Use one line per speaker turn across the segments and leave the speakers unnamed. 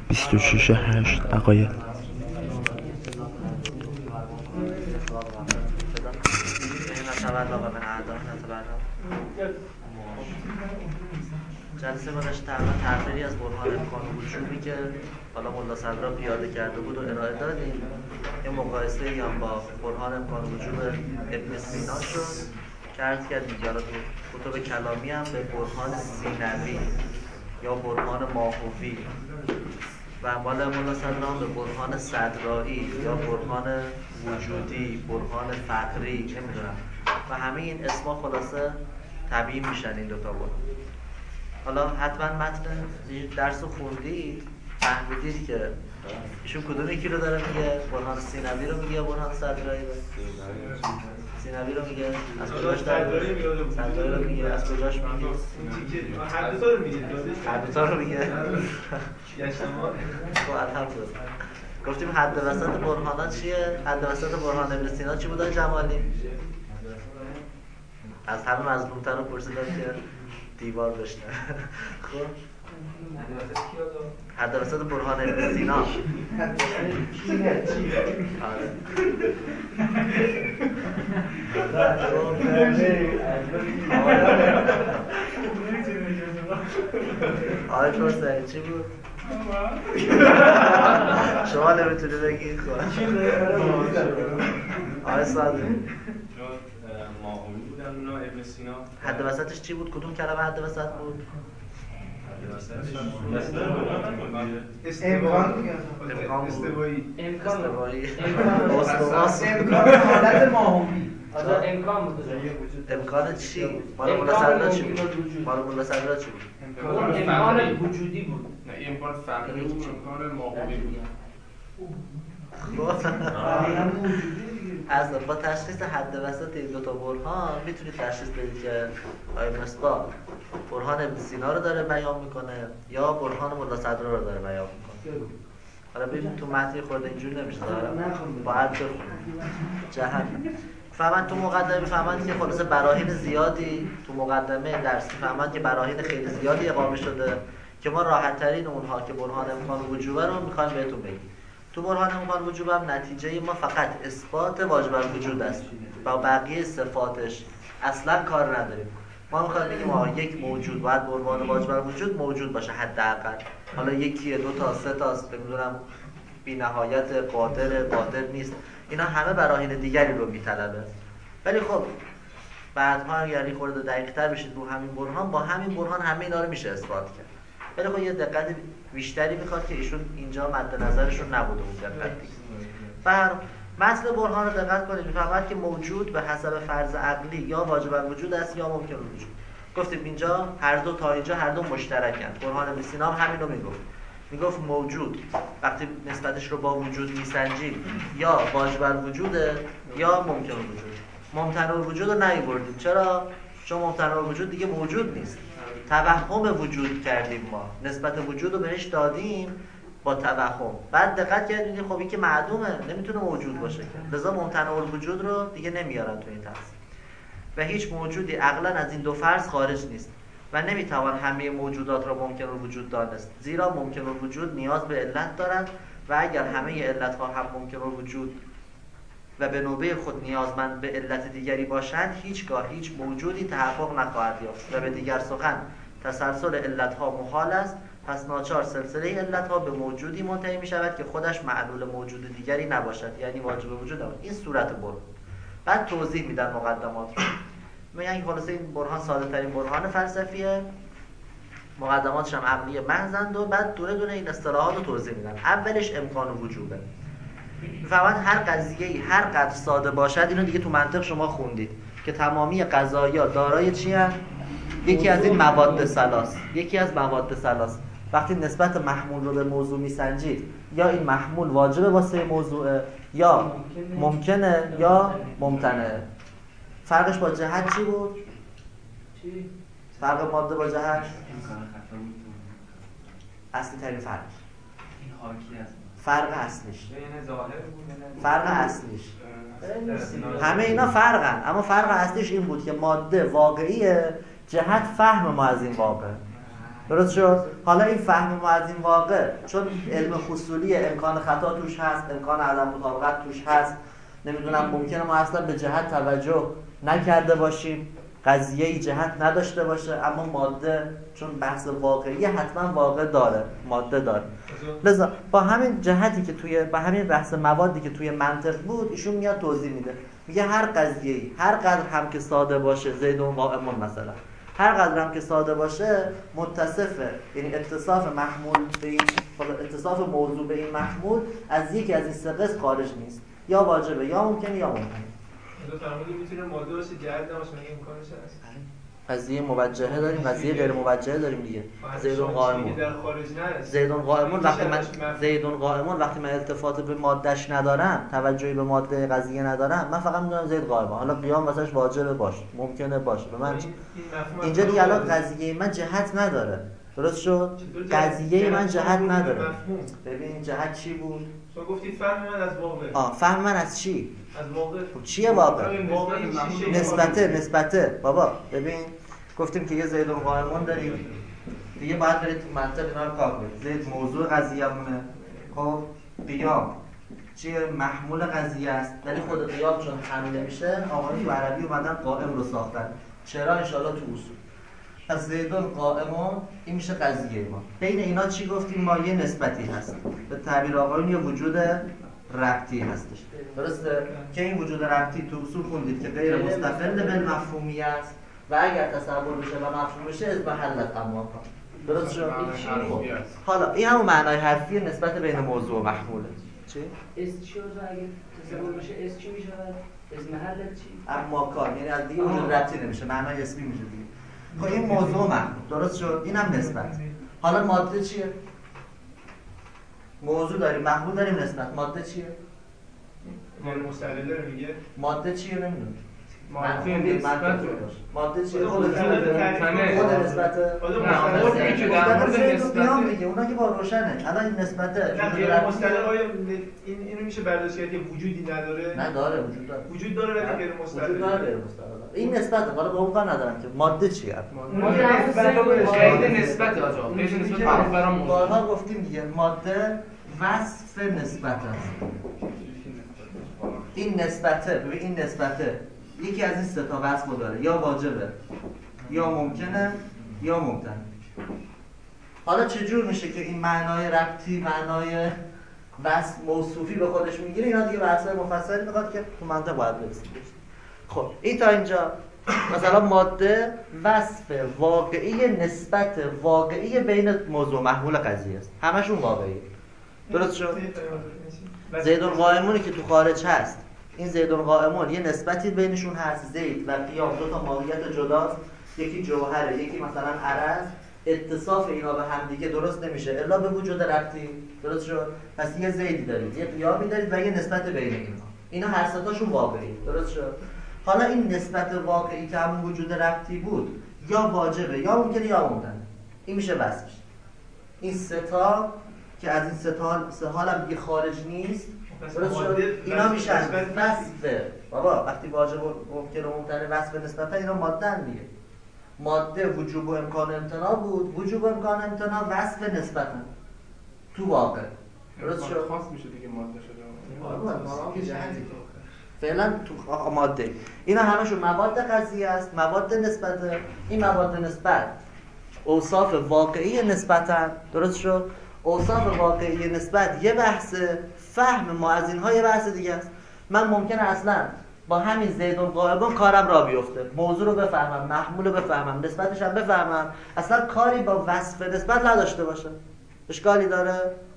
26/8 عقاید.
جلسه گذشته تقریبا تحلیلی از برهان امکان وجودی که حالا ملا صدرا پیاده کرده بود و ارائه دادیم. یه مقایسه هم با برهان امکان وجود ابن سینا شد کرد که دیگه تو کتب کلامی هم به برهان سینوی یا برهان ماهوی و مال ملا صدرا هم به برهان صدرایی یا برهان وجودی، برهان فقری نمیدونم و همه این اسما خلاصه تبیین میشن این دوتا برهان. حالا حتما متن درس رو خوندید فهمیدید که ایشون کدوم یکی رو داره میگه؟ برهان سینوی رو میگه یا برهان صدرایی رو؟ سینوی رو میگه؟ از کجاش صدرایی رو میگه؟ از کجاش میگه؟
هر دوتا رو میگه.
هر دوتا رو میگه؟ خب الحمدلله. گفتیم حد وسط برهانات چیه؟ حد وسط برهان ابن سینا چی بود جمالی؟ از همه مظلوم‌تر رو پرسیدم که دیوار بشنه. خب حد وسط برهان ابن سینا آره آقای فرسایی چی بود؟ شما نمیتونی بگی خود آقای صادق
ماهوی بودن اونا ابن سینا.
حد وسطش چی بود؟ کدوم کلمه حد وسط بود؟ امکان چی؟ مال ملا صدرا چی بود؟ مال ملا صدرا چی بود؟
امکان وجودی بود.
نه امکان فقری بود، امکان ماهوی بود.
از با تشخیص حد وسط این دوتا برهان میتونید تشخیص بدید که آیا مصباح برهان ابن سینا رو داره بیان میکنه یا برهان ملا صدرا رو داره بیان میکنه. حالا ببین تو متن خورده اینجوری نمیشه باید جهنم فهمن تو مقدمه فهمن که خلاصه براهین زیادی تو مقدمه درسی فهمن که براهین خیلی زیادی اقامه شده که ما راحت ترین اونها که برهان امکان وجوبه رو میخوایم بهتون بگیم. تو برهان امکان وجوب هم نتیجه ما فقط اثبات واجب الوجود است و بقیه صفاتش اصلا کار نداریم. ما میخوایم بگیم یک موجود باید به عنوان واجب الوجود موجود باشه حداقل. حالا یکیه، دو تا، سه تاست، نمیدونم بی نهایت، قادر نیست. اینا همه براهین دیگری رو میطلبه. ولی خب بعدها اگر خورده دقیق‌تر بشید رو همین برهان با همین برهان همه اینا رو میشه اثبات کرد. ولی خب یه دقت بیشتری میخواد که ایشون اینجا مد نظرشون نبوده اون دقت دیگه. بر متن برهان رو دقت کنید میفهمد که موجود به حسب فرض عقلی یا واجب الوجود است یا ممکن الوجود. گفتیم اینجا هر دو تا اینجا هر دو مشترکن. برهان ابن سینا همین رو میگفت موجود وقتی نسبتش رو با وجود میسنجید یا واجب الوجوده یا ممکن الوجود. ممتنع الوجود رو نیاوردیم. چرا؟ چون ممتنع الوجود دیگه موجود نیست. توهم وجود کردیم ما نسبت وجود رو بهش دادیم با توهم. بعد دقت کردیم خب این که معدومه نمیتونه موجود باشه که لذا ممتنع الوجود رو دیگه نمیارن تو این تفسیر و هیچ موجودی عقلا از این دو فرض خارج نیست و نمیتوان همه موجودات را ممکن الوجود دانست زیرا ممکن الوجود نیاز به علت دارند و اگر همه علتها هم ممکن الوجود و به نوبه خود نیازمند به علت دیگری باشند هیچگاه هیچ موجودی تحقق نخواهد یافت و به دیگر سخن تسلسل علتها محال است. پس ناچار سلسله علتها به موجودی منتهی می شود که خودش معلول موجود دیگری نباشد یعنی واجب وجود نباشد. این صورت برهان. بعد توضیح میدن مقدمات رو میگن خلاصه این برهان ساده ترین برهان فلسفیه مقدماتش هم عقلی محضند و بعد دونه دونه این اصطلاحات رو توضیح میدن. اولش امکان وجوبه. فقط هر قضیه‌ای هر قدر ساده باشد اینو دیگه تو منطق شما خوندید که تمامی قضایا دارای چی هست؟ یکی از این مواد ثلاث. یکی از مواد ثلاث وقتی نسبت محمول رو به موضوع میسنجید یا این محمول واجبه واسه موضوع یا ممکنه یا ممتنعه. فرقش با جهت چی بود؟ فرق ماده با جهت اصلی ترین فرق فرق اصلیش فرق اصلیش همه اینا فرقن اما فرق اصلیش این بود که ماده واقعیه جهت فهم ما از این واقع درست شد؟ حالا این فهم ما از این واقع چون علم خصولی امکان خطا توش هست، امکان عدم مطابقت توش هست، نمیدونم ممکنه ما اصلا به جهت توجه نکرده باشیم، قضیه‌ای جهت نداشته باشه، اما ماده چون بحث واقعی حتما واقع داره، ماده داره. لذا با همین جهتی که با همین بحث موادی که توی منطق بود ایشون میاد توضیح میده، میگه هر قضیه‌ای هر قدر هم که ساده باشه، زید و قائمون مثلا، هر قدر هم که ساده باشه متصفه، یعنی اتصاف محمول به این اتصاف موضوع به این محمول از یکی از این سه قسم خارج نیست، یا واجبه یا ممکنه یا ممکنه.
تو فرمودی میتونه ماده باشه جهت نباشه، مگه امکانش هست؟
قضیه موجهه داریم، قضیه غیر موجهه داریم دیگه. زیدون قائمون،
در خارج نرسید.
زیدون قائمون وقتی من التفات به مادهش ندارم، توجهی به ماده قضیه ندارم، من فقط میدونم زید قائمه. حالا قیام واسش واجبه باشه، ممکنه باشه، به من اینجا دیگه الان قضیه من جهت نداره. درست شد؟ قضیه من جهت نداره. ببین جهت چی بود؟
تو گفتی فهم من از واقع.
فهم من از چی؟
از واقع.
چیه واقع؟ نسبته. بابا ببین گفتیم که یه زید قائمون داریم. دیگه باید برید تو منطق اینا رو کار کنید. زید موضوع قضیه‌مونه. خب قیام چیه؟ محمول قضیه است. ولی خود قیام چون حمله میشه، آقایون تو عربی اومدن قائم رو ساختن. چرا؟ ان شاءالله تو اصول. از زیدون قائمون این میشه قضیه ما. بین اینا چی گفتیم؟ ما یه نسبتی هست. به تعبیر آقایون یه وجود ربطی هستش. درسته؟ که این وجود ربطی تو اصول خوندید که غیر مستقل به مفهومیت و اگر تصور بشه و مفهوم بشه از محلت اما درست شد؟ حالا این همون معنای حرفی نسبت بین موضوع و محموله. چی؟
اس چی رو اگه تصور بشه اس چی میشه؟ از محلت چی؟
اما کار یعنی از دیگه وجود ربطی نمیشه، معنای اسمی میشه دیگه. خب این موضوع محمول درست شد؟ اینم نسبت. حالا ماده چیه؟ موضوع داریم، محمول داریم، نسبت. ماده چیه؟
مستقل داره میگه.
ماده چیه نمیدونم.
ماده
چیه؟ خود نسبته.
خود
که در مورد نسبت
دیگه اونا که با روشنه. الان این نسبته.
غیر مستقل اینو میشه برداشت کرد که وجودی نداره.
نه داره، وجود داره.
وجود داره ولی غیر مستقل.
وجود داره غیر مستقل. این نسبته. حالا به اون کار ندارم که ماده چیه؟
ماده نسبت آجا. پیش نسبت برام
بارها گفتیم دیگه ماده وصف نسبت است. این نسبته، ببین این نسبته یکی از این سه تا وصف داره، یا واجبه یا ممکنه یا ممتنع. حالا چجور میشه که این معنای ربطی، معنای وصف موصوفی به خودش میگیره؟ اینا دیگه بحث‌های مفصلی میخواد که تو منطق باید برسیم. خب این تا اینجا مثلا ماده وصف واقعی نسبت واقعی بین موضوع محمول قضیه است، همشون واقعیه. درست شد؟ زیدون قائمونی که تو خارج هست، این زیدون قائمون یه نسبتی بینشون هست. زید و قیام دو تا ماهیت جداست، یکی جوهره یکی مثلا عرض. اتصاف اینا به هم دیگه درست نمیشه الا به وجود ربطی. درست شد؟ پس یه زیدی دارید، یه قیامی دارید و یه نسبت بین اینا هر سه تاشون واقعی. درست شد؟ حالا این نسبت واقعی که همون وجود ربطی بود یا واجبه یا ممکنه یا ممتنع، این میشه وصفش. این سه تا که از این سه حال هم دیگه خارج نیست. درست شد؟ اینا میشن وصف. بابا وقتی واجب و ممکن و ممتنع وصف نسبتا اینا ماده دیگه. ماده وجوب و امکان امتناع بود، وجوب و امکان امتناع وصف نسبتا تو واقع. درست شد؟
خاص میشه دیگه ماده شده.
فعلا تو ماده اینا همشون مواد قضیه است، مواد نسبته. این مواد نسبت اوصاف واقعی نسبتا. درست شد؟ اوصاف واقعی نسبت یه بحث، فهم ما از اینها یه بحث دیگه است. من ممکنه اصلا با همین زیدون قائمون کارم را بیفته، موضوع رو بفهمم، محمول رو بفهمم، نسبتش هم بفهمم، اصلا کاری با وصف نسبت نداشته باشه. اشکالی داره؟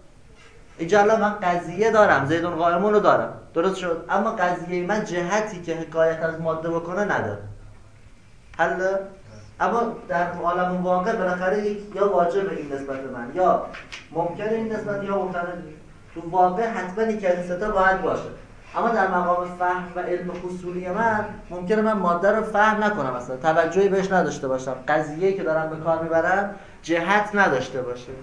اینجا من قضیه دارم، زیدون قائمون رو دارم. درست شد؟ اما قضیه من جهتی که حکایت از ماده بکنه نداره. حل؟ اما در عالم واقع بالاخره یا واجب این نسبت من یا ممکنه این نسبت یا ممکنه. تو واقع حتما یکی از این سه تا باید باشه. اما در مقام فهم و علم خصولی من ممکنه من ماده رو فهم نکنم، اصلا توجهی بهش نداشته باشم، قضیه‌ای که دارم به کار میبرم جهت نداشته باشه.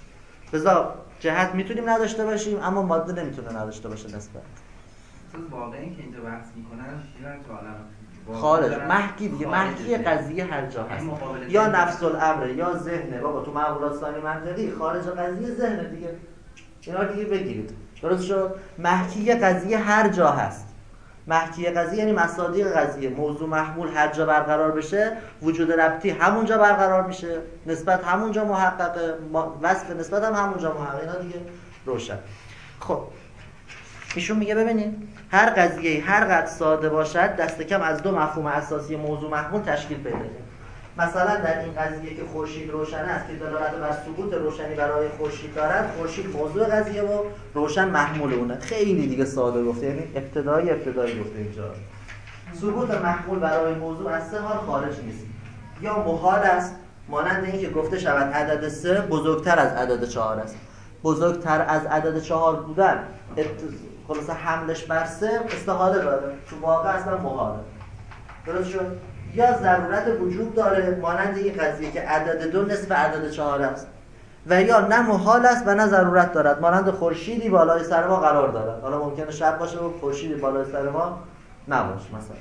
لذا جهت میتونیم نداشته باشیم اما ماده نمیتونه نداشته باشه نسبت.
واقعا که اینجا بحث میکنن میرن تو عالم
خارج محکی دیگه، محکی قضیه هر جا هست، یا نفس الامر یا ذهنه. بابا تو معقولات ثانی منطقی خارج قضیه ذهنه دیگه، اینا دیگه بگیرید. درست شد؟ محکی قضیه هر جا هست. محکی قضیه یعنی مصادیق قضیه، موضوع محمول هر جا برقرار بشه، وجود ربطی همونجا برقرار میشه، نسبت همونجا محققه، وصف نسبت هم همونجا محققه. اینا دیگه روشن. خب ایشون میگه ببینید هر قضیه هر قدر ساده باشد دست کم از دو مفهوم اساسی موضوع محمول تشکیل پیدا کنه. مثلا در این قضیه که خورشید روشن است که دلالت بر ثبوت روشنی برای خورشید دارد، خورشید موضوع قضیه و روشن محمول اونه. خیلی دیگه ساده گفته، یعنی ابتدایی گفته اینجا. ثبوت محمول برای موضوع از سه حال خارج نیست. یا محال است، مانند اینکه گفته شود عدد 3 بزرگتر از عدد 4 است. بزرگتر از عدد 4 بودن خلاصه حملش بر 3 استحاله داره، چون واقع اصلا محاله. درست شد؟ یا ضرورت وجود داره، مانند این قضیه که عدد 2 نصف عدد 4 است. و یا نه محال است و نه ضرورت دارد، مانند خورشیدی بالای سر ما قرار دارد. حالا ممکنه شب باشه و خورشیدی بالای سر ما نباشه مثلا.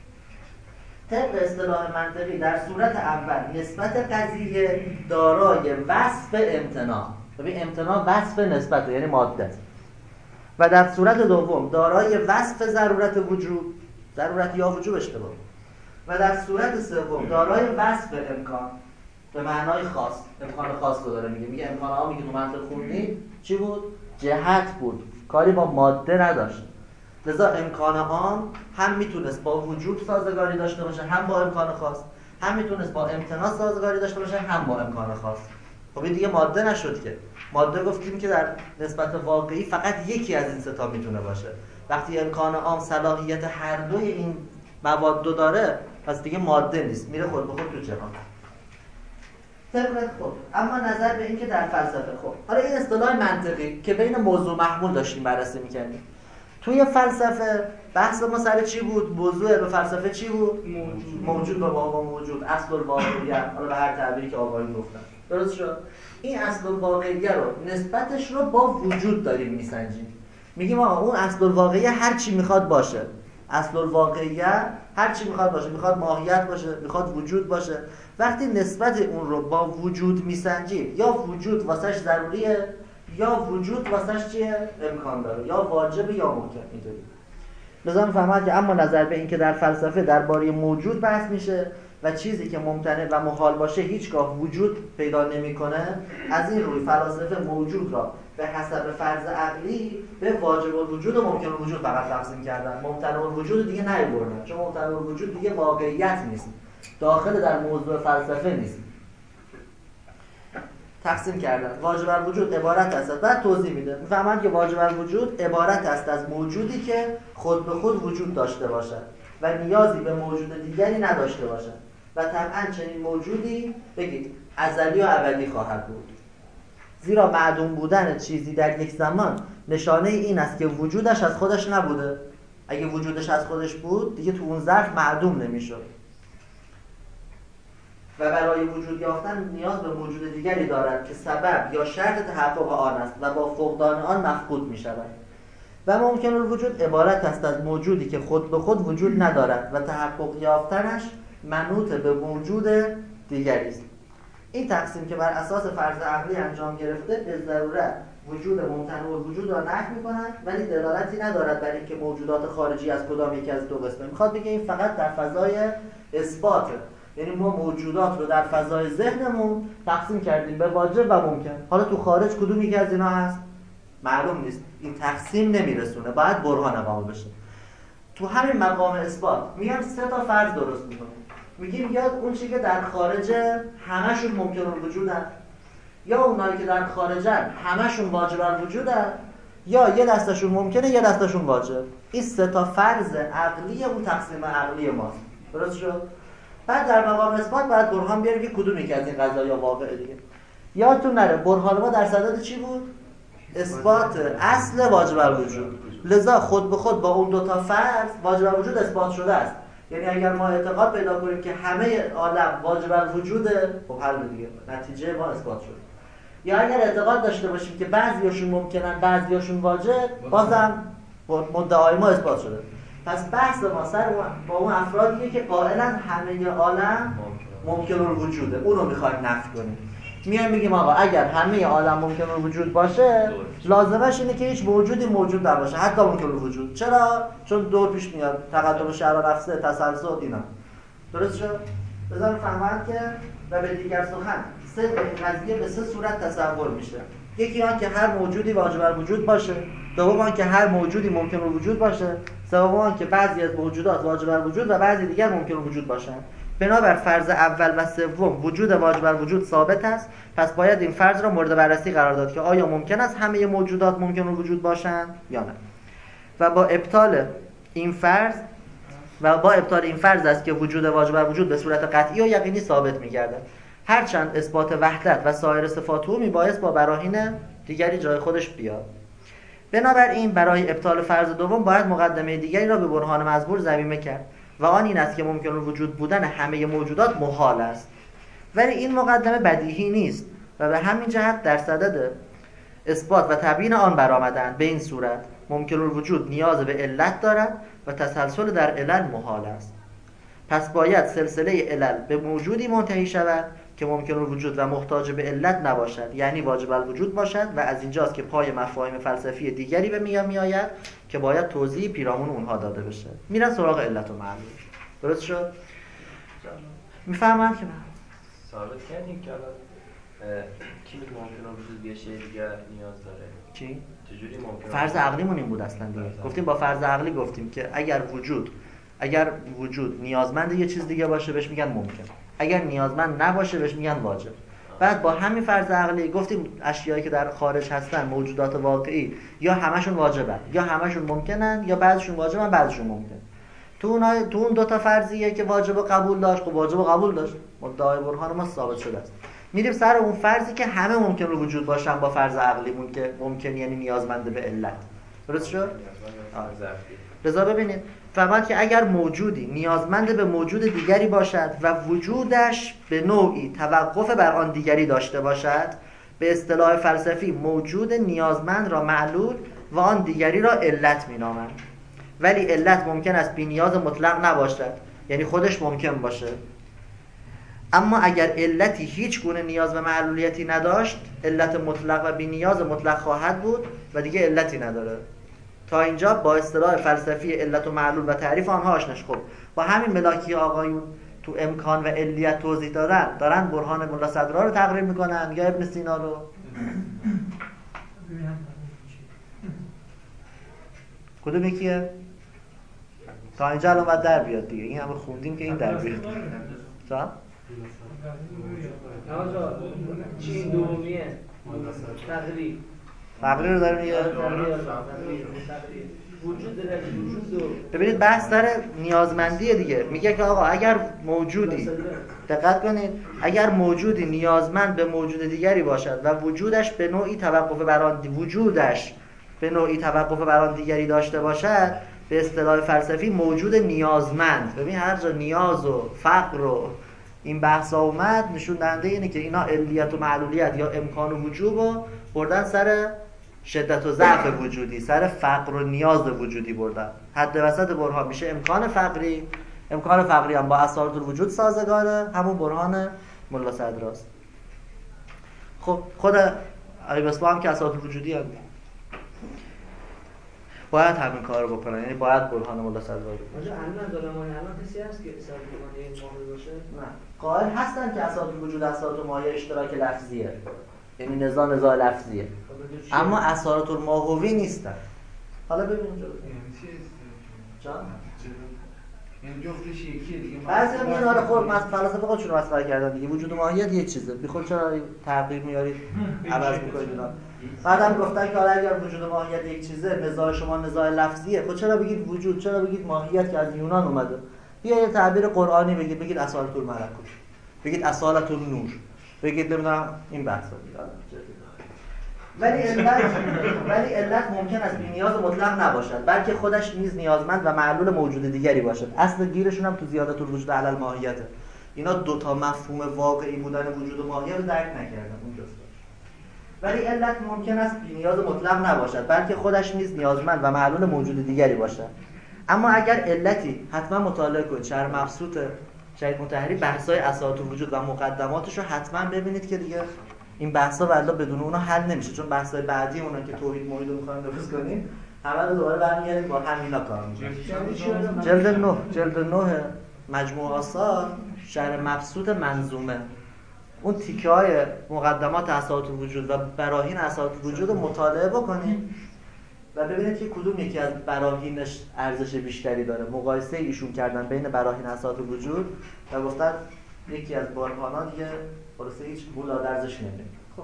طبق اصطلاح منطقی در صورت اول نسبت قضیه دارای وصف امتناع. ببین امتناع وصف نسبت یعنی ماده است. و در صورت دوم دارای وصف ضرورت وجود، ضرورت یا وجوب اشتباه. و در صورت سوم دارای وصف امکان به معنای خاص. امکان خاص رو داره میگه امکان ها میگه تو منطق خوندی چی بود؟ جهت بود، کاری با ماده نداشت. لذا امکان عام هم میتونست با وجود سازگاری داشته باشه، هم با امکان خاص، هم میتونست با امتناع سازگاری داشته باشه، هم با امکان خاص. خب این دیگه ماده نشد که. ماده گفتیم که در نسبت واقعی فقط یکی از این سه تا میتونه باشه. وقتی امکان عام صلاحیت هر دوی این مواد رو داره، پس دیگه ماده نیست، میره خود به خود تو جهان. خب اما نظر به این که در فلسفه، خب حالا این اصطلاح منطقی که بین موضوع محمول داشتیم بررسی می‌کردیم، توی فلسفه بحث ما سر چی بود؟ موضوع به فلسفه چی بود؟ موجود به واقع موجود، اصل الواقعیت، حالا به هر تعبیری که آقایون گفتن. درست شد؟ این اصل الواقعیت رو نسبتش رو با وجود داریم میسنجیم. میگیم آقا اون اصل الواقعیت هر چی میخواد باشه. اصل الواقعیت هر چی میخواد باشه، میخواد ماهیت باشه، میخواد وجود باشه. وقتی نسبت اون رو با وجود میسنجیم، یا وجود واسش ضروریه، یا وجود واسش چیه؟ امکان داره، یا واجب یا ممکن. اینطوری لازم بفهمید که اما نظر به این که در فلسفه درباره موجود بحث میشه و چیزی که ممتنع و محال باشه هیچگاه وجود پیدا نمیکنه، از این روی فلاسفه موجود را به حسب فرض عقلی به واجب الوجود و ممکن الوجود فقط تقسیم کردن. ممتنع الوجود دیگه نیاوردن، چون ممتنع الوجود دیگه واقعیت نیست، داخل در موضوع فلسفه نیست. تقسیم کردن. واجب الوجود عبارت است، بعد توضیح میده. میفهمند که واجب الوجود عبارت است از موجودی که خود به خود وجود داشته باشد و نیازی به موجود دیگری نداشته باشد و طبعا چنین موجودی بگید ازلی و ابدی خواهد بود. زیرا معدوم بودن چیزی در یک زمان نشانه این است که وجودش از خودش نبوده. اگه وجودش از خودش بود دیگه تو اون ظرف معدوم نمیشد و برای وجود یافتن نیاز به موجود دیگری دارد که سبب یا شرط تحقق آن است و با فقدان آن مفقود می شود. و ممکن الوجود عبارت است از موجودی که خود به خود وجود ندارد و تحقق یافتنش منوط به موجود دیگری است. این تقسیم که بر اساس فرض عقلی انجام گرفته به ضرورت وجود ممتنع الوجود را نفی می‌کند، ولی دلالتی ندارد بر اینکه موجودات خارجی از کدام یکی از دو قسمه. میخواد بگه این فقط در فضای اثباته، یعنی ما موجودات رو در فضای ذهنمون تقسیم کردیم به واجب و ممکن. حالا تو خارج کدوم یکی از اینا هست معلوم نیست. این تقسیم نمیرسونه، باید برهان اقامه بشه. تو همین مقام اثبات میگم سه تا فرض درست میکنیم. میگیم یا اون چیزی که در خارجه همشون ممکن الوجودن، یا اونایی که در خارجن همشون واجب الوجودن، یا یه دستشون ممکنه یه دستشون واجب. این سه تا فرض عقلی اون تقسیم عقلی ماست. درست شد؟ بعد در مقام اثبات باید برهان بیاریم که کدومی که از این قضایا واقعه دیگه. یادتون نره برهان ما در صدد چی بود؟ اثبات اصل واجب الوجود. لذا خود به خود با اون دو تا فرض واجب الوجود اثبات شده است. یعنی اگر ما اعتقاد پیدا کنیم که همه عالم واجب الوجوده، خب حل دیگه، نتیجه ما اثبات شد. یا اگر اعتقاد داشته باشیم که بعضیاشون ممکنن بعضیاشون واجب، بازم مدعای ما اثبات شده. پس بحث ما سر با اون افرادیه که قائلن همه عالم ممکن الوجوده، اون رو میخوایم نفی کنیم. میایم میگیم آقا اگر همه عالم ممکن الوجود باشه لازمش اینه که هیچ موجودی موجود نباشه، حتی ممکن الوجود. چرا؟ چون دور پیش میاد، تقدم شرع نفسه، تسلسل اینا. درست شد؟ بذار فهمن که و به دیگر سخن سه قضیه به سه صورت تصور میشه. یکی آن که هر موجودی واجب الوجود باشه، دوم آن که هر موجودی ممکن الوجود باشه، سوم آن که بعضی از موجودات واجب الوجود و بعضی دیگر ممکن الوجود باشن. بنابر فرض اول و سوم وجود واجب الوجود ثابت است، پس باید این فرض را مورد بررسی قرار داد که آیا ممکن است همه موجودات ممکن الوجود باشند یا نه. و با ابطال این فرض است که وجود واجب الوجود به صورت قطعی و یقینی ثابت می‌گردد. هرچند اثبات وحدت و سایر صفات او میبایست با براهین دیگری جای خودش بیاد. بنابراین برای ابطال فرض دوم باید مقدمه دیگری را به برهان مزبور ضمیمه کرد و آن این است که ممکن الوجود بودن همه موجودات محال است. ولی این مقدمه بدیهی نیست و به همین جهت در صدد اثبات و تبیین آن برآمدند. به این صورت ممکن الوجود نیاز به علت دارد و تسلسل در علل محال است. پس باید سلسله علل به موجودی منتهی شود که ممکن الوجود و محتاج به علت نباشد، یعنی واجب الوجود باشد، و از اینجاست که پای مفاهیم فلسفی دیگری به میان میآید که باید توضیح پیرامون اونها داده بشه. میرن سراغ علت و معلول. درست شد؟ میفهمن که
ثابت کردیم که کی ممکن الوجود یه شی دیگه نیاز داره؟
چی؟
چجوری ممکن؟
فرض عقلیمون این بود اصلا دیگه. گفتیم با فرض عقلی گفتیم که اگر وجود نیازمند یه چیز دیگه باشه بهش میگن ممکن، اگر نیازمند نباشه بهش میگن واجب. بعد با همین فرض عقلی گفتیم اشیایی که در خارج هستن، موجودات واقعی، یا همشون واجبن یا همشون ممکنن یا بعضشون واجبن بعضشون ممکن. تو اون دو تا فرضیه که واجب و قبول داشت، خب واجب و قبول داشت، مدعای برهان ما ثابت شده است. میریم سر اون فرضی که همه ممکن رو وجود باشن با فرض عقلیمون که ممکن یعنی نیازمند به علت. درست شد؟ رضا ببینید فهمید که اگر موجودی نیازمند به موجود دیگری باشد و وجودش به نوعی توقف بر آن دیگری داشته باشد، به اصطلاح فلسفی موجود نیازمند را معلول و آن دیگری را علت می‌نامند. ولی علت ممکن است بی نیاز مطلق نباشد، یعنی خودش ممکن باشه. اما اگر علتی هیچ گونه نیاز به معلولیتی نداشت، علت مطلق و بی نیاز مطلق خواهد بود و دیگه علتی نداره. تا اینجا با اصطلاح فلسفی علت و معلول و تعریف آنها آشناش. خب با همین ملاکی آقایون تو امکان و علیت توضیح دارن برهان ملا صدرا رو تقریر میکنن یا ابن سینا رو؟ کدوم یکیه؟ تا اینجا الان باید در بیاد دیگه، این همه خوندیم که این در بیاد. تا؟
چین دومیه
تقریر رو داریم یه
وجود
ببینید بحث سر نیازمندیه دیگه. میگه که آقا اگر موجودی، دقت کنید، اگر موجودی نیازمند به موجود دیگری باشد و وجودش به نوعی توقف بر آن دیگری داشته باشد، به اصطلاح فلسفی موجود نیازمند. ببین هر جا نیاز و فقر و این بحثا اومد نشون دهنده اینه که اینا علیت و معلولیت یا امکان و وجوب رو بردن سر شدت و ضعف وجودی، سر فقر و نیاز وجودی بردن. حد وسط برهان میشه امکان فقری. امکان فقری هم با اسارت الوجود سازگاره، همون برهان ملا صدراست. خب خود علی بسوا هم که اسارت الوجودی هم باید همین کار رو بکنن، یعنی باید برهان ملا صدرا رو بکنن.
آنجا الان ظالمانه الان کسی هست که اسارت الوجود ماهی باشه؟
نه، قائل هستن که اسارت الوجود اسارت ماهی اشتراک لفظیه، یعنی نزاع لفظیه، اما اسارت الماهوی نیستن. حالا ببینیم جان
این جفتش یکیه دیگه.
بعضی هم میگن آره خب فلسفه خودشون رو مسخره کردن دیگه، وجود ماهیت یک چیزه، بی خود چرا تغییر میارید عوض میکنید اینا. بعدم گفتن که آره اگر وجود ماهیت یک چیزه، نزاع شما نزاع لفظیه، خب چرا بگید وجود، چرا بگید ماهیت که از یونان اومده؟ بیا یه تعبیر قرآنی بگید اصالت الملکوت، بگید اصالت النور، بگید نمیدونم این بحثا دیگه. ولی علت ممکن است بی نیاز مطلق نباشد، بلکه خودش نیز نیازمند و معلول موجود دیگری باشد. اصل گیرشون هم تو زیادت الوجود علی الماهیته. اینا دوتا مفهوم واقعی بودن وجود و ماهیت رو درک نکردن اونجاست. ولی علت ممکن است بی نیاز مطلق نباشد، بلکه خودش نیز نیازمند و معلول موجود دیگری باشد. اما اگر علتی حتما مطالعه کنید شرح مبسوط شهید مطهری، بحث‌های اساطیر وجود و مقدماتش رو حتما ببینید که دیگه این بحث‌ها والله بدون اونها حل نمیشه، چون بحث‌های بعدی اونا که توحید موحید رو می‌خوایم درست کنیم همه رو دوباره برمیگردیم با همینا کار می‌کنیم. جلد 9 مجموع آثار شرح مبسوط منظومه، اون تیکه‌های مقدمات اساطیر وجود و براهین اساطیر وجود رو مطالعه بکنید و ببینید که کدوم یکی از براهینش ارزش بیشتری داره. مقایسه ایشون کردن بین براهین اساطیر وجود و گفتن یکی از برهانا دیگه خلاصه هیچ بولاد ارزش نمیده. خب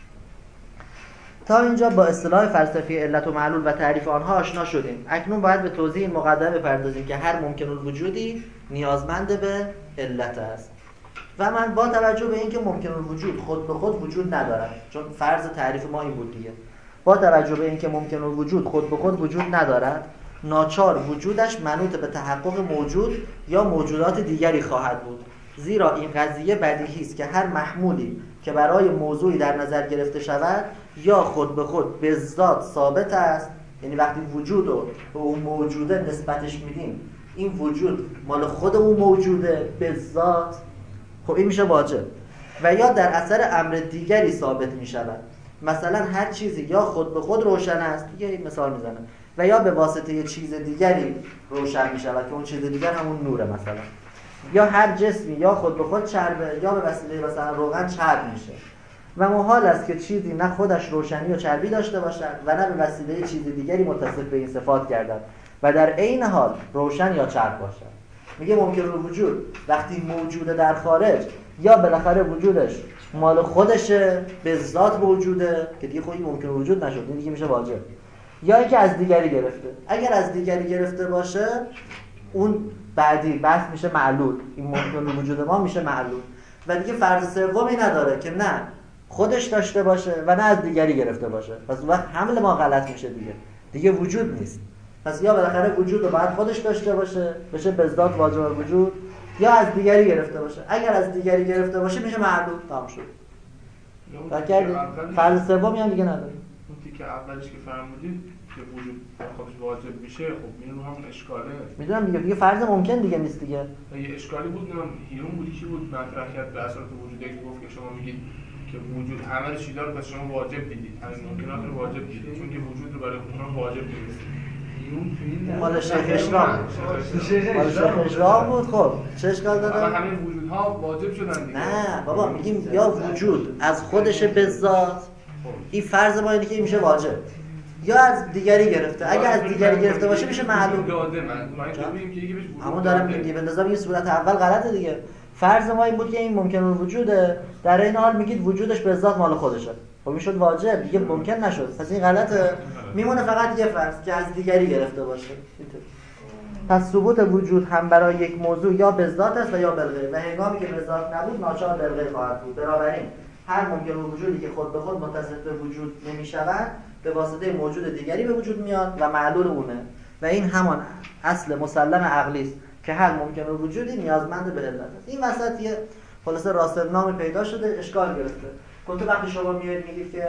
تا اینجا با اصطلاح فلسفی علت و معلول و تعریف آنها آشنا شدیم. اکنون باید به توضیح این مقدمه بپردازیم که هر ممکن الوجودی نیازمند به علت است و من با توجه به اینکه ممکن الوجود خود به خود وجود ندارد، چون فرض تعریف ما این بود دیگه، با توجه به اینکه ممکن الوجود خود به خود وجود ندارد، ناچار وجودش منوط به تحقق موجود یا موجودات دیگری خواهد بود، زیرا این قضیه بدیهی است که هر محمولی که برای موضوعی در نظر گرفته شود یا خود به خود به ذات ثابت است، یعنی وقتی وجود رو به اون موجوده نسبتش میدیم این وجود مال خود اون موجوده به ذات، خب این میشه واجب، و یا در اثر امر دیگری ثابت میشود، مثلا هر چیزی یا خود به خود روشن است، دیگه این مثال میزنه، و یا به واسطه چیز دیگری روشن میشود که اون چیز دیگر همون نوره مثلا، یا هر جسمی یا خود به خود چربه یا به وسیله مثلا روغن چرب میشه و محال است که چیزی نه خودش روشنی و چربی داشته باشد و نه به وسیله چیز دیگری متصف به این صفات گردد و در عین حال روشن یا چرب باشد. میگه ممکن الوجود وقتی موجوده در خارج یا بالاخره وجودش مال خودشه به ذات موجوده که دیگه خودی ممکن الوجود نشد، این دیگه میشه واجب، یا اینکه از دیگری گرفته. اگر از دیگری گرفته باشه اون بعدی بحث میشه معلول، این ممکن الوجود ما میشه معلول و دیگه فرض سومی نداره که نه خودش داشته باشه و نه از دیگری گرفته باشه، پس اون وقت حمل ما غلط میشه دیگه وجود نیست. پس یا بالاخره وجود رو باید خودش داشته باشه بشه به ذات واجب وجود، یا از دیگری گرفته باشه. اگر از دیگری گرفته باشه میشه معلول، تمام شد. فکر فرض سومی هم دیگه نداره.
اون تیکه اولش که فرمودید که وجود خودش واجب میشه، خب این رو همون اشکاله.
میدونم دیگه فرض ممکن دیگه نیست دیگه.
یه اشکالی بود، نه هیرون بود کی بود مطرح کرد به اساس وجود یک گفت که شما میگید که وجود همه چیزا رو پس شما واجب دیدید، همین ممکنات رو واجب دیدید، چون که وجود رو برای اونها واجب نیست.
مال شیخ اشراق بود. خب چه اشکال داره؟
اما همین وجودها واجب شدن دیگه.
نه بابا، میگیم یا وجود از خودش به ذات، این فرض ما اینه که این میشه واجب، یا از دیگری گرفته. اگر از دیگری گرفته باشه میشه معلوم. اما دارم میگم به نظر این صورت اول غلطه دیگه. فرض ما این بود که این ممکن الوجوده، در این حال میگید وجودش به ذات مال خودشه، خب این شد واجب دیگه، ممکن نشد، پس این غلطه. میمونه فقط یه فرض که از دیگری گرفته باشه. پس ثبوت وجود هم برای یک موضوع یا به ذات است و یا بالغیر، و هنگامی که به ذات نبود ناچار بالغیر خواهد بود. بنابراین هر ممکن وجودی که خود به خود متصف به وجود نمی‌شود به واسطه موجود دیگری به وجود میاد و معلول اونه، و این همان اصل مسلم عقلی است که هر ممکن وجودی نیازمند به علت است. این وسط یه خلاصه راستنامی پیدا شده، اشکال گرفته. گفته وقتی شما میگید که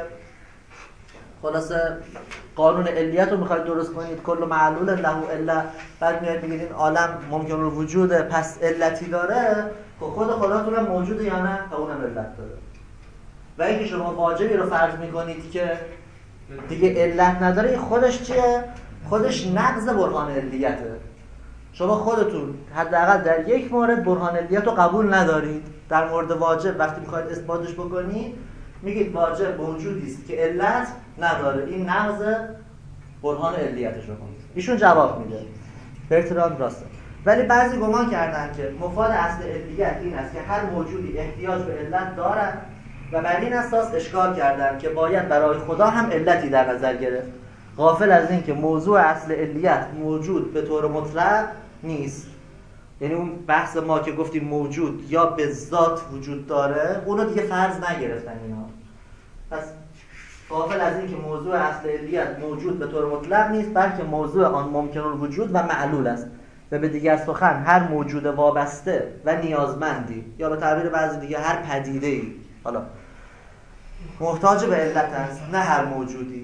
خلاصه قانون علیت رو میخواید درست کنید، کل معلول له الا، بعد میاد میگید این عالم ممکن الوجوده پس علتی داره، خب خود خداتون هم موجوده یا نه؟ تا اونم علت داره. و اینکه شما واجبی رو فرض میکنید که دیگه علت نداره، این خودش چیه؟ خودش نقض برهان علیته. شما خودتون حداقل در یک مورد برهان علیت رو قبول ندارید، در مورد واجب وقتی میخواید اثباتش بکنید میگید واجب موجودی است که علت نداره، این نقض برهان علیتش رو کنید. ایشون جواب میده برتراند راسل. ولی بعضی گمان کردن که مفاد اصل علیت این است که هر موجودی احتیاج به علت دارد و بر این اساس اشکال کردن که باید برای خدا هم علتی در نظر گرفت، غافل از این که موضوع اصل علیت موجود به طور مطلق نیست. یعنی اون بحث ما که گفتیم موجود یا به ذات وجود داره، اونو دیگه فرض نگرفتن اینا. پس غافل از این که موضوع اصل علیت موجود به طور مطلق نیست، بلکه موضوع آن ممکن الوجود و معلول است، و به دیگر سخن هر موجود وابسته و نیازمندی، یا به تعبیر بعضی دیگه هر پدیده‌ای حالا محتاج به علت است، نه هر موجودی.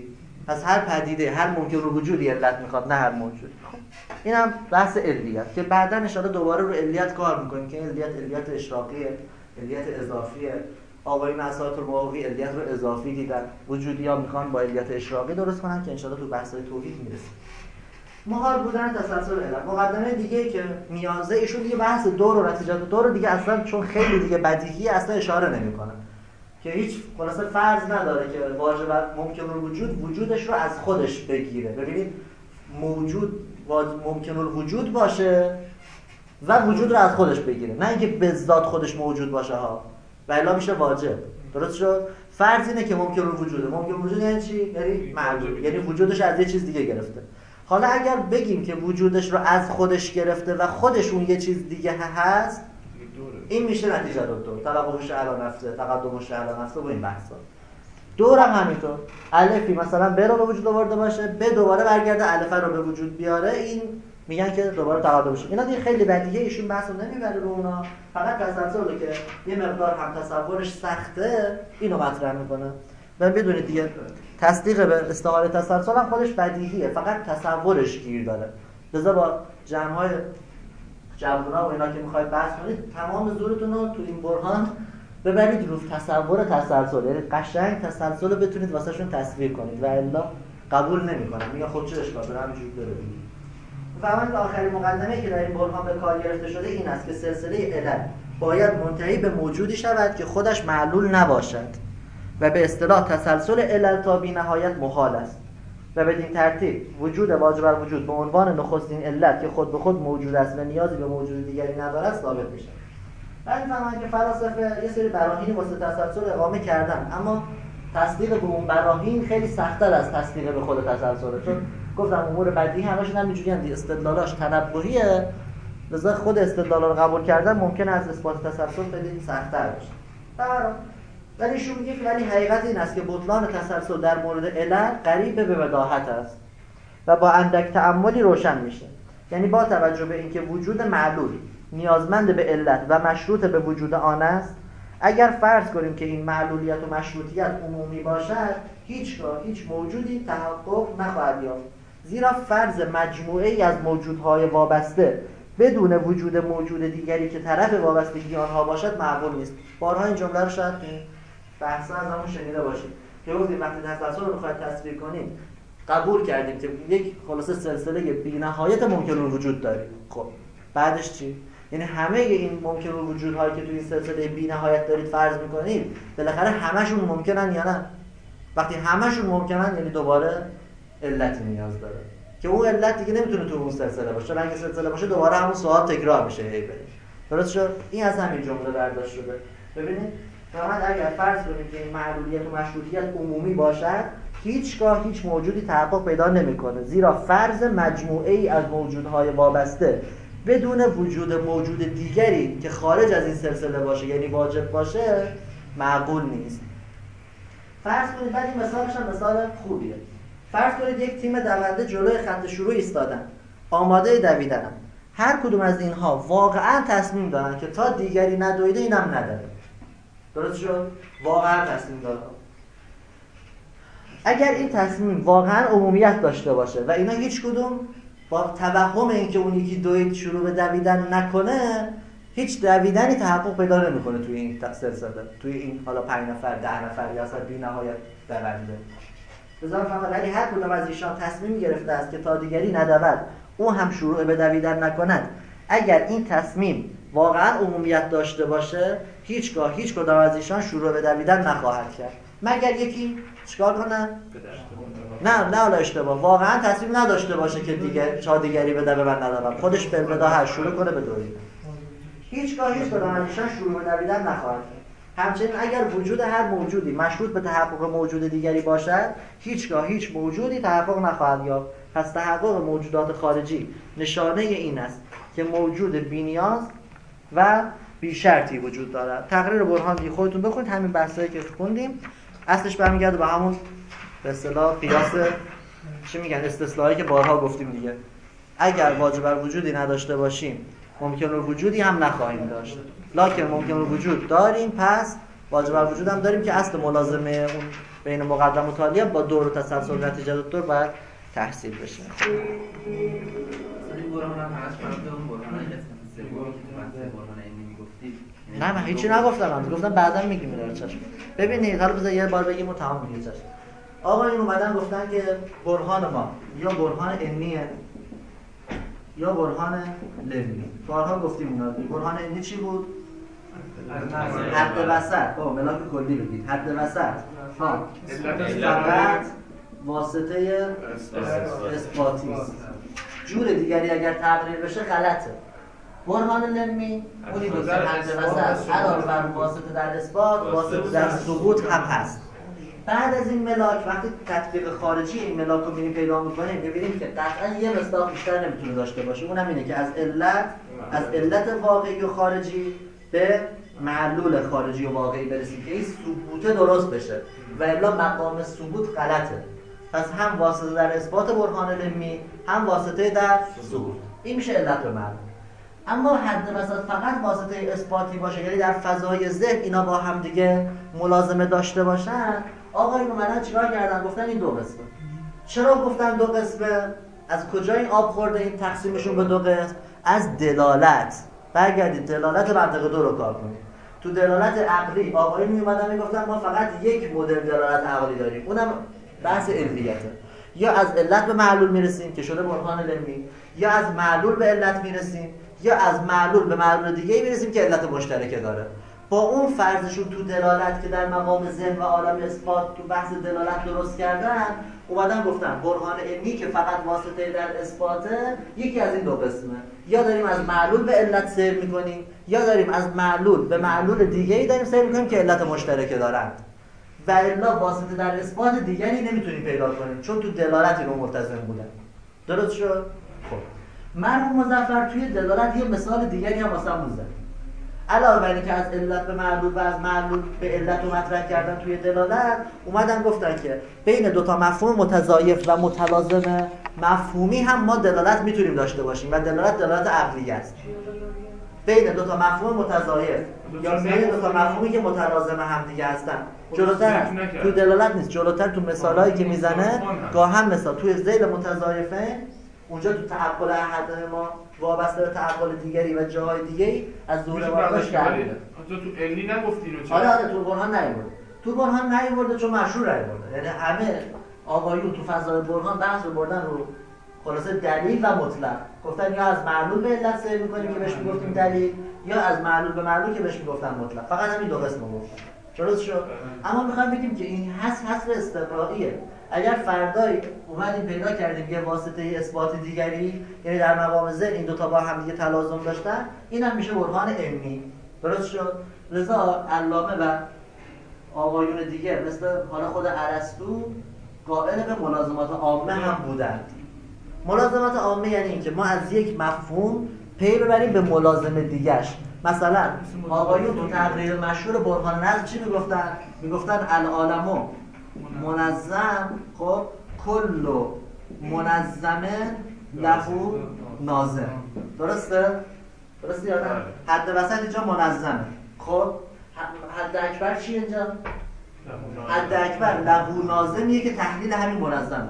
پس هر پدیده، هر ممکن رو وجودی علت میخواد، نه هر موجود. خب اینم بحث علیت که بعدا ان شاءالله دوباره رو علیت کار میکنیم که علیت اشراقیه، علیت اضافیه. آقایون اساتید المواقی علیت رو اضافی دیدن، وجودی‌ها میخوان با علیت اشراقی درست کنن که ان شاءالله تو بحث‌های توحید میرسیم. محال بودن تسلسل علت. مقدمه دیگه که میانزه ایشون دیگه بحث دور و نتیجات دور دیگه اصلا چون خیلی دیگه بدیهیه اصلا اشاره نمیکنه که هیچ خلاصه فرض نداره که واجب ممکن الوجود وجودش رو از خودش بگیره. ببینید موجود ممکن الوجود باشه و وجود رو از خودش بگیره، نه اینکه به ذات خودش موجود باشه ها، و الا میشه واجب. درست شد؟ فرض اینه که ممکن الوجوده. ممکن الوجود یعنی چی؟ یعنی معلول، یعنی وجودش از یه چیز دیگه گرفته. حالا اگر بگیم که وجودش رو از خودش گرفته و خودش اون یه چیز دیگه هست، این میشه نتیجه دور. توقفش علی نفسه، تقدمش علی نفسه و این بحثا. دورم همینطور. الفی مثلا ب رو به وجود آورده باشه، ب دوباره برگرده الف رو به وجود بیاره، این میگن که دوباره تقدم بشه. اینا دیگه خیلی بدیهیه، ایشون بحثو نمیبره رو اونا. فقط تسلسل که یه مقدار هم تصورش سخته، اینو مطرح میکنه. و بدونید دیگه تصدیق به استعاره تسلسل هم خودش بدیهیه، فقط تصورش گیر داره. لذا با جمع‌های جوونا و اینا که میخواید بحث کنید، تمام زورتون رو تو این برهان ببرید رو تصور تسلسل، یعنی قشنگ تسلسل رو بتونید واسه شون تصویر کنید و الا قبول نمیکنن. میگه خود چه اشکال داره، همینجوری داره. فهمید آخرین مقدمه‌ای که در این برهان به کار گرفته شده این است که سلسله علل باید منتهی به موجودی شود که خودش معلول نباشد و به اصطلاح تسلسل علل تا بی‌نهایت محال است و بدین ترتیب وجود واجب الوجود به عنوان نخستین علت که خود به خود موجود است و نیازی به موجود دیگری ندارد ثابت میشه. بعد فهمید که فلاسفه یه سری براهین واسه تسلسل اقامه کردن، اما تصدیق به اون براهین خیلی سخت‌تر از تصدیق به خود تسلسله، چون گفتم امور بدیهی همشون همینجوریه، استدلالاش تنبهیه، لذا خود استدلالا رو قبول کردن ممکنه از اثبات تسلسل خیلی سخت‌تر باشه. ولی ایشون میگه که ولی حقیقت این است که بطلان تسلسل در مورد علل قریب به بداهت است و با اندک تأملی روشن میشه. یعنی با توجه به اینکه وجود معلول نیازمند به علت و مشروط به وجود آن است، اگر فرض کنیم که این معلولیت و مشروطیت عمومی باشد، هیچ موجودی تحقق نخواهد یافت، زیرا فرض مجموعه ای از موجودهای وابسته بدون وجود موجود دیگری که طرف وابستگی آنها باشد معقول نیست. بارها این جمله رو شاید بحثا از همون شنیده باشید که گفتیم وقتی تسلسل رو بخواید تصویر کنیم قبول کردیم که یک خلاصه سلسله بی‌نهایت ممکن الوجود داریم. خب بعدش چی؟ یعنی همه این ممکن الوجودهایی که توی این سلسله بی‌نهایت دارید فرض می‌کنید بالاخره همشون ممکنن یا نه؟ وقتی همشون ممکنن یعنی دوباره علتی نیاز داره که اون علت دیگه نمیتونه تو اون سلسله باشه. اگه سلسله باشه دوباره همون سوال تکرار میشه. درست شد؟ این از همین جمله برداشت شده. ببینید فقط اگر فرض کنیم که این معلولیت و مشروطیت عمومی باشد، هیچگاه هیچ موجودی تحقق پیدا نمیکنه، زیرا فرض مجموعه ای از موجودهای وابسته بدون وجود موجود دیگری که خارج از این سلسله باشه یعنی واجب باشه معقول نیست. فرض کنید، بعد این مثالش هم مثال خوبیه. فرض کنید یک تیم دونده جلوی خط شروع ایستادن، آماده دویدن. هر کدوم از اینها واقعا تصمیم دارن که تا دیگری ندویده اینم نداره. درست شد؟ واقعا تصمیم دارن. اگر این تصمیم واقعا عمومیت داشته باشه و اینا هیچ کدوم با توهم اینکه اون یکی دوید شروع به دویدن نکنه، هیچ دویدنی تحقق پیدا نمیکنه توی این سلسله، توی این حالا 5 نفر 10 نفر یا اصلا بی‌نهایت دونده. بذار فقط اگه هر کدوم از ایشان تصمیم گرفته است که تا دیگری ندود اون هم شروع به دویدن نکند، اگر این تصمیم واقعا عمومیت داشته باشه هیچگاه هیچ کدوم از ایشان شروع به دویدن نخواهد کرد مگر یکی چیکار کنه؟ نه حالا اشتباه، واقعا تصمیم نداشته باشه که دیگه چا دیگری بده به من ندارم، خودش به بداهت شروع کنه به دویدن. هیچگاه هیچ کدوم از ایشان شروع به دویدن نخواهد کرد. همچنین اگر وجود هر موجودی مشروط به تحقق موجود دیگری باشد، هیچگاه هیچ موجودی تحقق نخواهد یافت. پس تحقق موجودات خارجی نشانه این است که موجود بی‌نیاز و بی شرطی وجود دارد. تقریر برهان دیگه خودتون بخونید، همین بحثایی که خوندیم اصلش برمیگرده به همون به اصطلاح قیاس چی میگن استثنایی که بارها گفتیم دیگه. اگر واجب الوجودی نداشته باشیم ممکن الوجودی هم نخواهیم داشت، لکن ممکن الوجود داریم، پس واجب الوجود هم داریم که اصل ملازمه اون بین مقدم و تالیه با دور و تسلسل نتیجه دور باید تحصیل بشه.
این برهان هم هست فرض اون برهان قسمت سوم که تو بحث برهان علمی میگفتید.
نه من هیچی نگفتم، من گفتم بعدا میگیم اینا چشم. ببینید حالا بذار یه بار بگیم و تمام میگیم چشم. آقا این اومدن گفتن که برهان ما یا برهان علمیه یا برهان لمی. بارها گفتیم اینا. برهان علمی چی بود؟ حد وسط. ملاک کلی بگید. حد وسط. فقط واسطه اثباتی است. جور دیگری اگر تقریر بشه غلطه. برهان لمی اونی که حد وسط علاوه بر واسطه در اثبات واسطه در ثبوت هم هست. بعد از این ملاک وقتی تطبیق خارجی این ملاک رو می‌بینیم پیدا می‌کنیم ببینیم که قطعا یه مصداق بیشتر نمیتونه داشته باشه. اونم اینه که از علت واقعی و خارجی به معلول خارجی و واقعی برسیم که این ثبوت درست بشه و الا مقام ثبوت غلطه. پس هم واسطه در اثبات برهان لمی هم واسطه در ثبوت. این میشه علت و معلول. اما حد وسط فقط واسطه اثباتی باشه، یعنی در فضای ذهن اینا با هم دیگه ملازمه داشته باشن. آقایون اومدن چیکار کردن؟ گفتن این دو قسمه. چرا گفتن دو قسمه؟ از کجا این آب خورده این تقسیمشون به دو قسم؟ از دلالت. برگردید دلالت منطقه دو رو کار کنید. تو دلالت عقلی آقایون میومدن میگفتن ما فقط یک مدل دلالت عقلی داریم، اونم بحث علمیته. یا از علت به معلول میرسیم که شده برهان لمی، یا از معلول به علت میرسیم، یا از معلول به معلول دیگه میرسیم که علت مشترکه داره. با اون فرضشون تو دلالت که در مقام ذهن و عالم اثبات تو بحث دلالت درست کردن، اومدن گفتن برهان علمی که فقط واسطه در اثباته یکی از این دو قسمه. یا داریم از معلول به علت سیر میکنیم، یا داریم از معلول به معلول دیگه‌ای داریم سیر میکنیم که علت مشترکه دارند. و الا واسطه در اثبات دیگری نمیتونیم پیدا کنیم چون تو دلالت رو ملتزم بودن. درست شد؟ خب مرحوم مظفر توی دلالت یه مثال دیگری هم واسمون زد. علاوه بر اینکه از علت به معلول و از معلول به علت رو مطرح کردن توی دلالت، اومدن گفتن که بین دوتا مفهوم متضایف و متلازم مفهومی هم ما دلالت میتونیم داشته باشیم و دلالت عقلیه است. بین دوتا مفهوم متضایف یا بین دوتا مفهومی که متلازم هم دیگه هستن. جلوتر تو دلالت نیست، جلوتر تو مثالایی که میزنه گاهن مثال توی ذیل متضایفه، اونجا تو تعقل احد ما وابسته به تعقل دیگری و جاهای دیگری از ظهور واقعش کرده.
تو علمی نگفتی رو چرا؟
آره تو برهان نیورده. تو برهان نیورده چون مشهور نیورده. یعنی همه آقایون تو فضای برهان بحث رو بردن رو خلاصه دلیل و مطلق. گفتن یا از معلول به علت سیر می‌کنیم که بهش میگفتیم دلیل، یا از معلول به معلول که بهش میگفتن مطلق. فقط همین دو قسمو گفتن. درست شد؟ اما میخوام بگیم که این حصر استقرائیه. اگر فردایی اومدیم پیدا کردیم یه واسطه اثبات دیگری، یعنی در مقام ذهن این دوتا با هم دیگه تلازم داشتن، این هم میشه برهان علمی. درست شد؟ لذا علامه و آقایون دیگه مثل حالا خود ارسطو قائل به ملازمات عامه هم بودند. ملازمات عامه یعنی اینکه ما از یک مفهوم پی ببریم به ملازم دیگش. مثلا آقایون تو تقریر مشهور برهان نظم چی میگفتن؟ میگفتن العالم منظم، خب کل منظم له ناظم. درسته یا نه؟ حد وسط اینجا منظمه. خب حد اکبر چیه اینجا؟ حد اکبر له ناظمیه که تحلیل همین منظمه.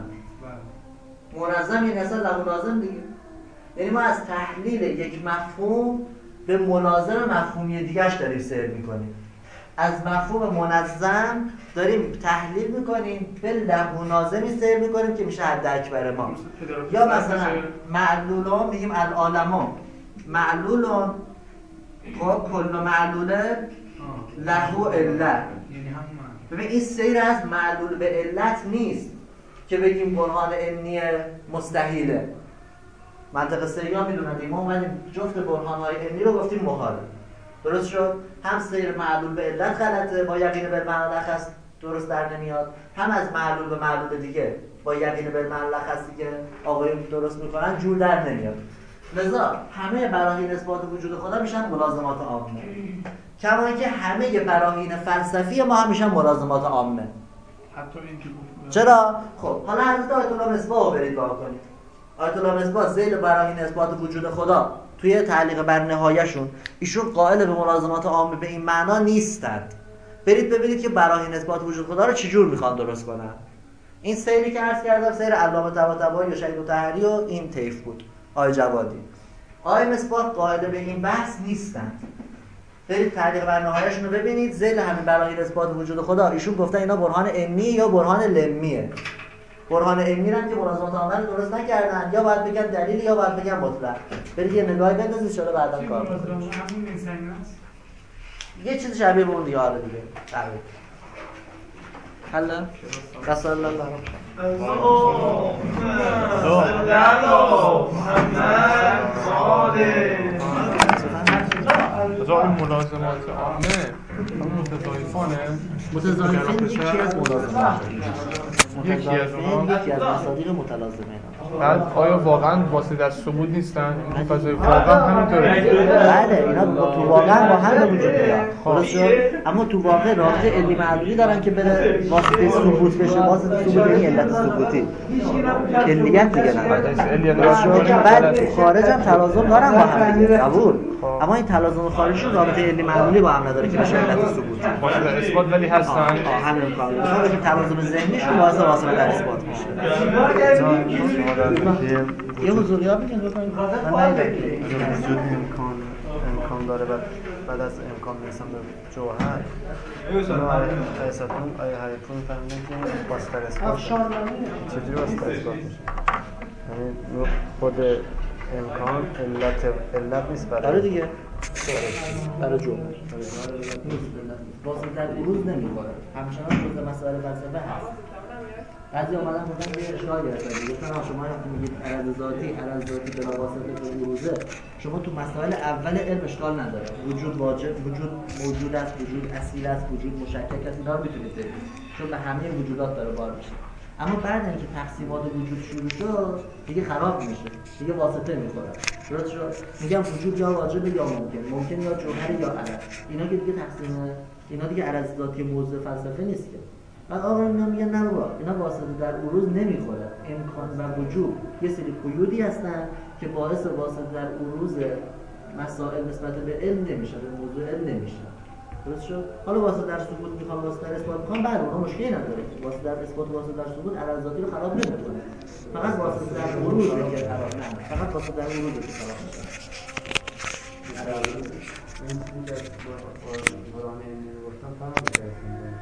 منظم یعنی اصلا له ناظم دیگه. یعنی ما از تحلیل یک مفهوم به ملازم مفهومی دیگه‌اش داریم سیر میکنیم. از مفهوم منظم داریم تحلیل میکنیم به له ناظمی سیر میکنیم که میشه حد اکبر ما. یا مثلا معلولون میگیم العالم معلولون، خب کل معلوله له علت. ببین این سیر از معلول به علت نیست که بگیم برهان علمی مستحیله. منطق سیری ها میدونن ما اومدیم جفت برهان‌های علمی رو گفتیم محاله. درست شد؟ هم سیر معلول به علت غلطه، با یقین بالمعنی الاخص درست در نمیاد، هم از معلول به معلول دیگه با یقین بالمعنی الاخصی که آقایون درست میکنن جور در نمیاد. لذا همه براهین اثبات وجود خدا میشن ملازمات عامه، کما اینکه همه براهین فلسفی ما هم میشن ملازمات عامه.
حتی این که
چرا؟ خب حالا حضرت آیت الله مصباح رو برید بار کنید. آیت الله مصباح ذیل براهین اثبات وجود خدا توی تعلیق بر نهایه‌شون ایشون قائل به ملازمات عامه به این معنا نیستند. برید ببینید که براهین اثبات وجود خدا رو چجور میخوان درست کنن. این سیری که عرض کردم سیر علامه طباطبایی و شهید مطهری و این طیف بود، آقای جوادی. آقای مصباح قائل به این بحث نیستند. برید تعلیق بر نهایشون رو ببینید، ذیل همین براهین اثبات وجود خدا ایشون گفتن اینا برهان انی یا برهان لمیه. برهان انی رو که ملازمات عامل درست نکردن، یا باید بگن دلیل یا باید بگن مطلق. برید یه نگاهی بندازید چرا بعداً کار کنید. یه چیز شبیه به اون دیگه آره دیگه. تقریبا. حالا رسول الله
این ملازمات عامه متضایفانه.
متضایفین یکی از ملازمات، یکی از مصادیق متلازمه.
بعد آیا واقعا واسه در ثبوت نیستن؟ این فضای واقعا همینطوره؟
بله اینا تو واقعا با هم وجود دارن. اما تو واقع رابطه علمی معلولی دارن که بره واسطه ثبوت بشه. واسطه ثبوت یعنی علت ثبوتی. علیت دیگه نه. بعد تو خارج هم تلازم دارن با هم دیگه. قبول. اما این تلازم خارجشون رابطه علمی معلولی با هم نداره که بشه علت ثبوتی.
واسطه در اثبات ولی هستن.
همین کاملا. مثلا که تلازم ذهنیشون باعث واسطه در اثبات میشه. یه حضوری ها بگید بکنید من نمیدونم
وجود امکان داره بعد از امکان میرسم به جوهر حیثتون آیا حریفون فهمیدن که واسطه اثبات چجوری واسطه اثبات میشه؟ یعنی خود امکان علت نیست برای
دیگه برای جوهر واسطه در عروض نمیخوره همچنان جزء مسائل فلسفه هست. بعضی اومدن گفتن که اشکال گرفتن گفتن شما میگید عرض ذاتی بلا واسطه به عروضه، شما تو مسائل اول علم اشکال نداره، وجود واجب، وجود موجود است، وجود اصیل است، وجود مشکک است، اینا رو میتونید ببینید چون به همه وجودات داره بار میشه. اما بعد اینکه تقسیمات وجود شروع شد دیگه خراب میشه، دیگه واسطه میخوره. درست شد؟ میگم وجود یا واجب یا ممکن یا جوهر یا عرض. اینا که دیگه اینا دیگه عرض ذاتی موضوع فلسفه نیست که. بعد آقایون میگن نه بابا اینا واسطه در عروض نمیخوره. امکان و وجود یه سری قیودی هستن که باعث واسطه در عروض مسائل نسبت به علم نمیشه، به موضوع علم نمیشه. درست شد؟ حالا واسطه در ثبوت میخوام، واسطه در اثبات میخوام، بعد اونها مشکلی نداره. واسطه در اثبات و واسطه در ثبوت عرض ذاتی رو خراب نمیکنه. فقط واسطه در عروض که خراب نمیشه. فقط واسطه در عروض که خراب میشه. این چیزی که قرآن گفتم فهم